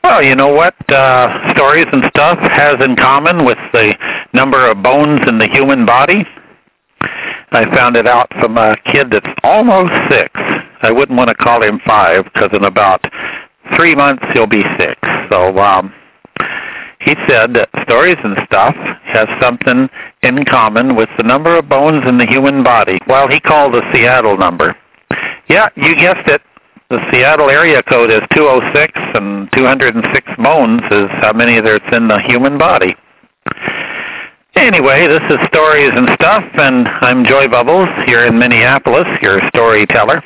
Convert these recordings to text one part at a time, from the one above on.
Well, you know what stories and stuff has in common with the number of bones in the human body? I found it out from a kid that's almost 6. I wouldn't want to call him 5 because in about 3 months he'll be 6. So he said that stories and stuff has something in common with the number of bones in the human body. Well, he called the Seattle number. Yeah, you guessed it. The Seattle area code is 206, and 206 bones is how many there's in the human body. Anyway, this is Stories and Stuff, and I'm Joy Bubbles here in Minneapolis, your storyteller.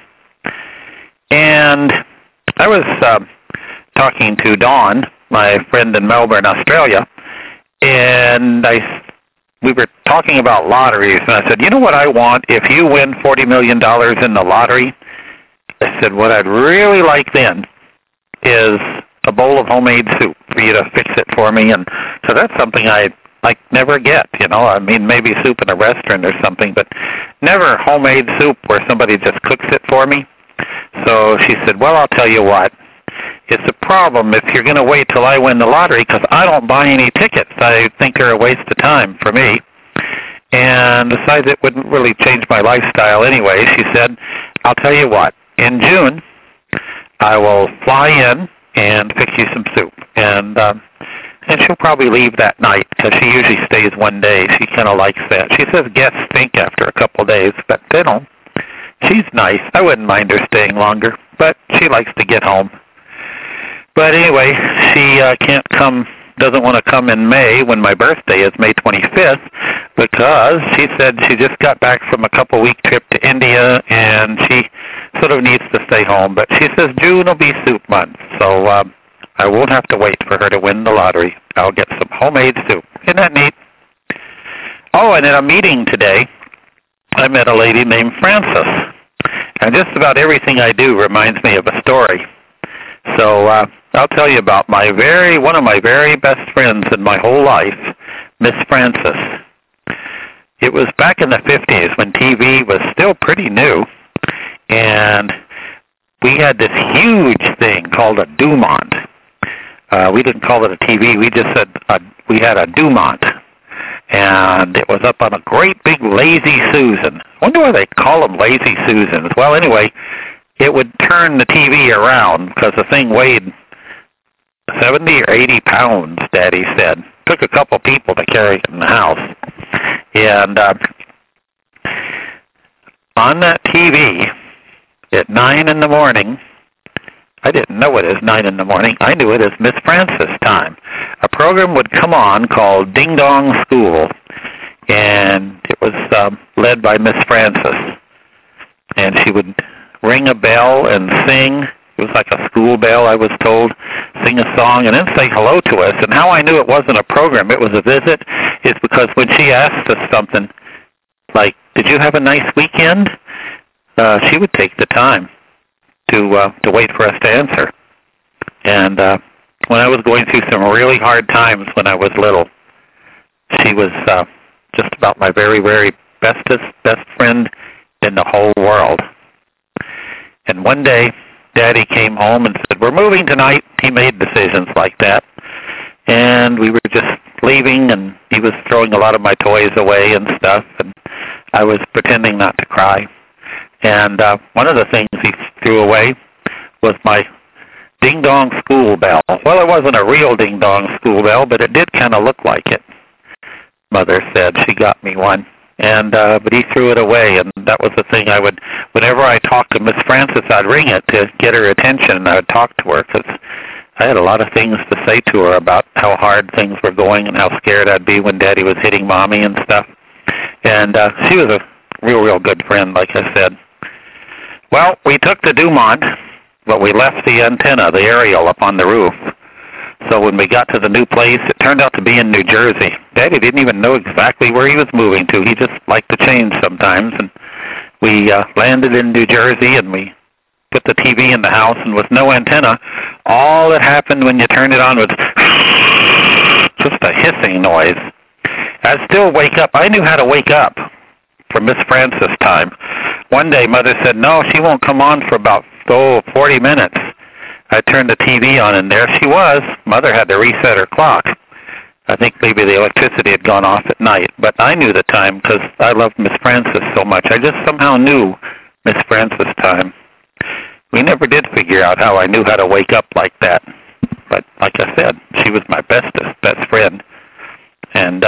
And I was talking to Dawn, my friend in Melbourne, Australia, and we were talking about lotteries, and I said, you know what I want if you win $40 million in the lottery? I said, what I'd really like then is a bowl of homemade soup for you to fix it for me. And so that's something I never get, you know. I mean, maybe soup in a restaurant or something, but never homemade soup where somebody just cooks it for me. So she said, well, I'll tell you what. It's a problem if you're going to wait till I win the lottery because I don't buy any tickets. I think they're a waste of time for me. And besides, it wouldn't really change my lifestyle anyway. She said, I'll tell you what. In June, I will fly in and fix you some soup. And she'll probably leave that night because she usually stays one day. She kind of likes that. She says guests stink after a couple of days, but you know, she's nice. I wouldn't mind her staying longer, but she likes to get home. But anyway, she doesn't want to come in May when my birthday is May 25th because she said she just got back from a couple-week trip to India and she sort of needs to stay home. But she says June will be soup month, so I won't have to wait for her to win the lottery. I'll get some homemade soup. Isn't that neat? Oh, and at a meeting today, I met a lady named Frances. And just about everything I do reminds me of a story. So I'll tell you about one of my very best friends in my whole life, Miss Frances. It was back in the 50s when TV was still pretty new, and we had this huge thing called a Dumont. We didn't call it a TV. We just said we had a Dumont, and it was up on a great big Lazy Susan. I wonder why they call them Lazy Susans. Well, anyway, it would turn the TV around because the thing weighed 70 or 80 pounds, Daddy said. Took a couple people to carry it in the house. And on that TV at 9 in the morning, I didn't know it as 9 in the morning. I knew it as Miss Frances time. A program would come on called Ding Dong School, and it was led by Miss Frances. And she would ring a bell and sing. It was like a school bell, I was told. Sing a song and then say hello to us. And how I knew it wasn't a program, it was a visit, is because when she asked us something like, did you have a nice weekend? She would take the time to wait for us to answer. And when I was going through some really hard times when I was little, she was just about my very, very best friend in the whole world. And one day, Daddy came home and said, we're moving tonight. He made decisions like that. And we were just leaving, and he was throwing a lot of my toys away and stuff, and I was pretending not to cry. And one of the things he threw away was my ding-dong school bell. Well, it wasn't a real ding-dong school bell, but it did kind of look like it. Mother said she got me one. And but he threw it away, and that was the thing whenever I talked to Miss Frances, I'd ring it to get her attention, and I would talk to her because I had a lot of things to say to her about how hard things were going and how scared I'd be when Daddy was hitting Mommy and stuff. And she was a real good friend, like I said. Well, we took the Dumont, but we left the antenna, the aerial, up on the roof. So when we got to the new place, it turned out to be in New Jersey. Daddy didn't even know exactly where he was moving to. He just liked to change sometimes. And we landed in New Jersey, and we put the TV in the house, and with no antenna, all that happened when you turned it on was just a hissing noise. I'd still wake up. I knew how to wake up for Miss Frances time. One day, Mother said, no, she won't come on for about 40 minutes. I turned the TV on, and there she was. Mother had to reset her clock. I think maybe the electricity had gone off at night, but I knew the time because I loved Miss Frances so much. I just somehow knew Miss Frances' time. We never did figure out how I knew how to wake up like that. But like I said, she was my best friend. And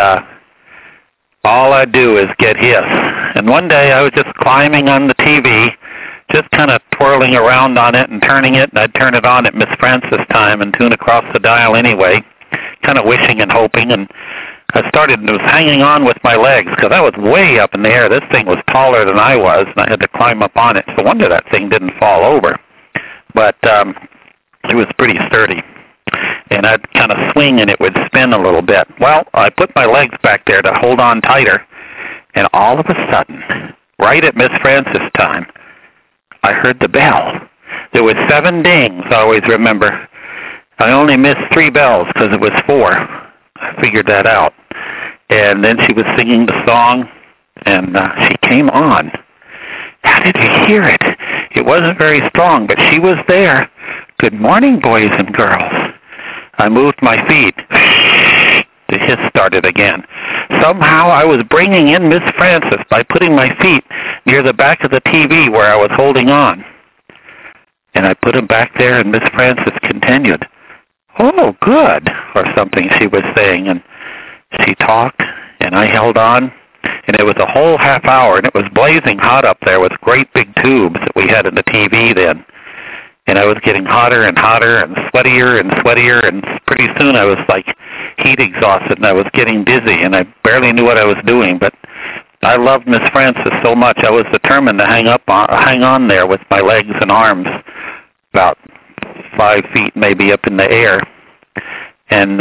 all I do is get his. And one day I was just climbing on the TV, just kind of twirling around on it and turning it, and I'd turn it on at Miss Frances' time and tune across the dial anyway, kind of wishing and hoping. And I was hanging on with my legs because I was way up in the air. This thing was taller than I was, and I had to climb up on it. It's no wonder that thing didn't fall over. But it was pretty sturdy. And I'd kind of swing and it would spin a little bit. Well, I put my legs back there to hold on tighter, and all of a sudden, right at Miss Frances' time, I heard the bell. There was 7 dings, I always remember. I only missed 3 bells because it was 4. I figured that out. And then she was singing the song, and she came on. How did you hear it? It wasn't very strong, but she was there. Good morning, boys and girls. I moved my feet. The hiss started again. Somehow I was bringing in Miss Frances by putting my feet near the back of the TV where I was holding on. And I put them back there, and Miss Frances continued, "Oh, good," or something she was saying. And she talked, and I held on. And it was a whole half hour, and it was blazing hot up there with great big tubes that we had in the TV then. And I was getting hotter and hotter and sweatier, and pretty soon I was like heat exhausted, and I was getting dizzy, and I barely knew what I was doing. But I loved Miss Frances so much, I was determined to hang on there with my legs and arms about 5 feet maybe up in the air. And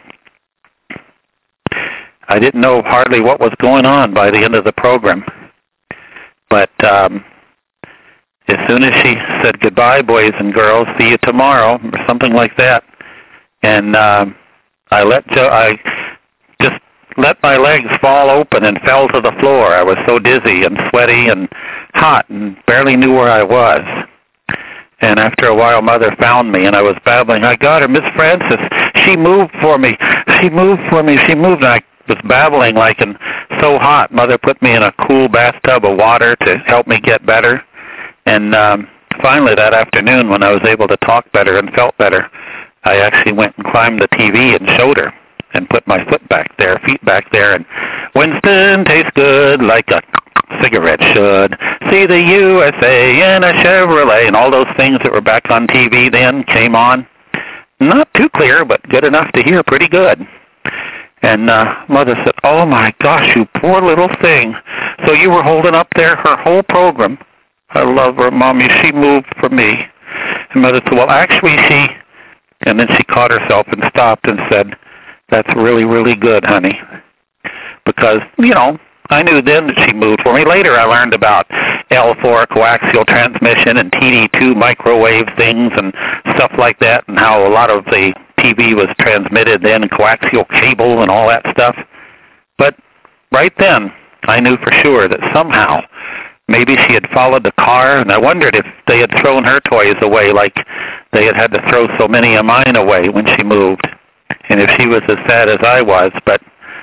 I didn't know hardly what was going on by the end of the program. But as soon as she said, "Goodbye, boys and girls, see you tomorrow," or something like that, and I just let my legs fall open and fell to the floor. I was so dizzy and sweaty and hot and barely knew where I was. And after a while, Mother found me, and I was babbling, "I got her, Miss Frances. She moved for me. She moved for me. She moved." And I was babbling like, and so hot. Mother put me in a cool bathtub of water to help me get better. And finally that afternoon, when I was able to talk better and felt better, I actually went and climbed the TV and showed her and put my feet back there, and "Winston tastes good like a cigarette should. See the USA in a Chevrolet," and all those things that were back on TV then came on. Not too clear, but good enough to hear pretty good. And Mother said, "Oh my gosh, you poor little thing. So you were holding up there her whole program. I love her, Mommy. She moved for me." And Mother said, "Well, actually and then she caught herself and stopped and said, "That's really, really good, honey." Because, I knew then that she moved for me. Later I learned about L4 coaxial transmission and TD2 microwave things and stuff like that, and how a lot of the TV was transmitted then in coaxial cable and all that stuff. But right then I knew for sure that somehow maybe she had followed the car, and I wondered if they had thrown her toys away like they had to throw so many of mine away when she moved, and if she was as sad as I was. But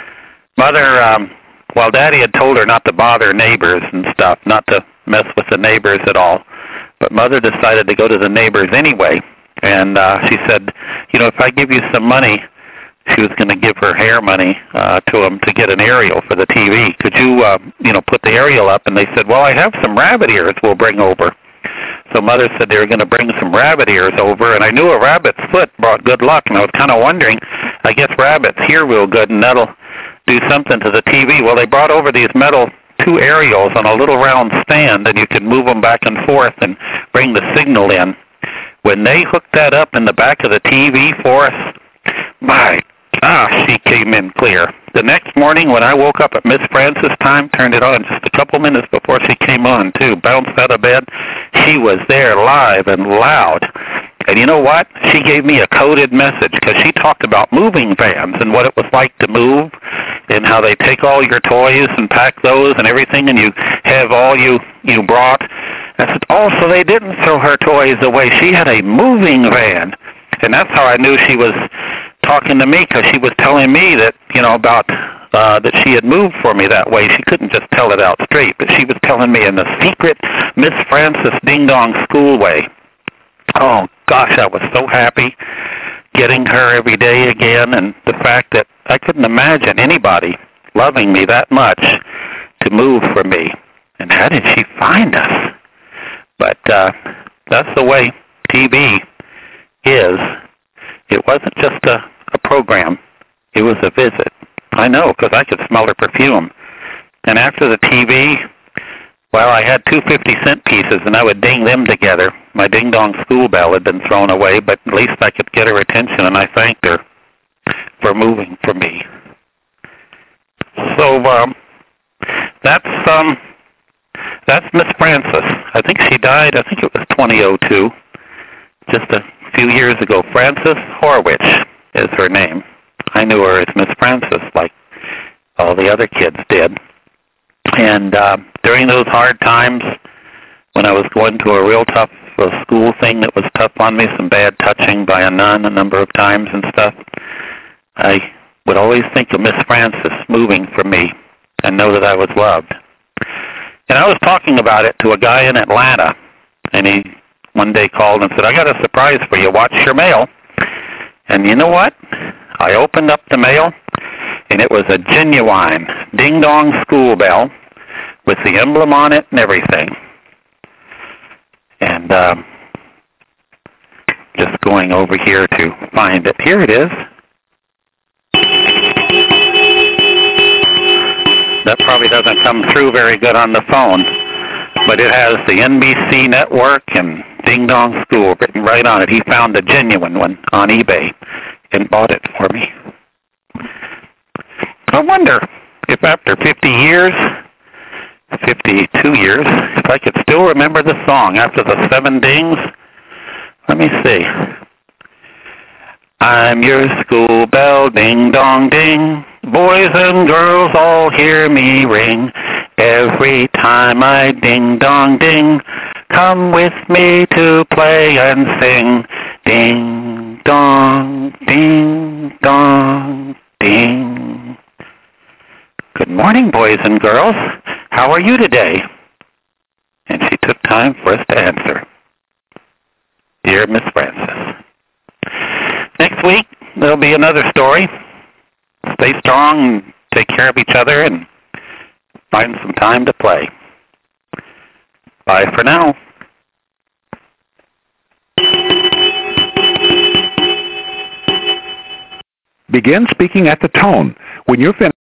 Mother, while Daddy had told her not to bother neighbors and stuff, not to mess with the neighbors at all, but Mother decided to go to the neighbors anyway. And she said, "If I give you some money," she was going to give her hair money to them to get an aerial for the TV. "Could you, put the aerial up?" And they said, "Well, I have some rabbit ears we'll bring over." So Mother said they were going to bring some rabbit ears over, and I knew a rabbit's foot brought good luck, and I was kind of wondering, I guess rabbits hear real good, and that'll do something to the TV. Well, they brought over these metal 2 aerials on a little round stand, and you could move them back and forth and bring the signal in. When they hooked that up in the back of the TV for us, my gosh, she came in clear. The next morning when I woke up at Miss Frances' time, turned it on just a couple minutes before she came on too, bounced out of bed, she was there live and loud. And you know what? She gave me a coded message because she talked about moving vans and what it was like to move and how they take all your toys and pack those and everything, and you have all you brought. I said, oh, so they didn't throw her toys away. She had a moving van. And that's how I knew she was talking to me, because she was telling me that, about that she had moved for me that way. She couldn't just tell it out straight, but she was telling me in the secret Miss Frances Ding Dong School way. Oh, gosh, I was so happy getting her every day again, and the fact that I couldn't imagine anybody loving me that much to move for me. And how did she find us? But that's the way TV is. It wasn't just a program. It was a visit. I know, because I could smell her perfume. And after the TV, well, I had 2 50-cent pieces, and I would ding them together. My ding-dong school bell had been thrown away, but at least I could get her attention, and I thanked her for moving for me. So that's Miss Frances. I think she died, I think it was 2002, just a few years ago. Frances Horwich is her name. I knew her as Miss Frances, like all the other kids did. And during those hard times, when I was going to a real tough school thing that was tough on me, some bad touching by a nun a number of times and stuff, I would always think of Miss Frances moving for me and know that I was loved. And I was talking about it to a guy in Atlanta, and he one day called and said, I got a surprise for you. Watch your mail. And you know what? I opened up the mail, and it was a genuine ding-dong school bell with the emblem on it and everything. And just going over here to find it. Here it is. That probably doesn't come through very good on the phone, but it has the NBC network and Ding Dong School written right on it. He found a genuine one on eBay and bought it for me. I wonder if after 50 years, 52 years, if I could still remember the song after the 7 dings. Let me see. I'm your school bell, ding dong ding. Boys and girls all hear me ring. Every time I ding dong ding, come with me to play and sing. Ding dong, ding dong, ding. Good morning, boys and girls. How are you today? And she took time for us to answer. Dear Miss Frances. Next week, there'll be another story. Stay strong and take care of each other and find some time to play. Bye for now. Begin speaking at the tone. When you're finished,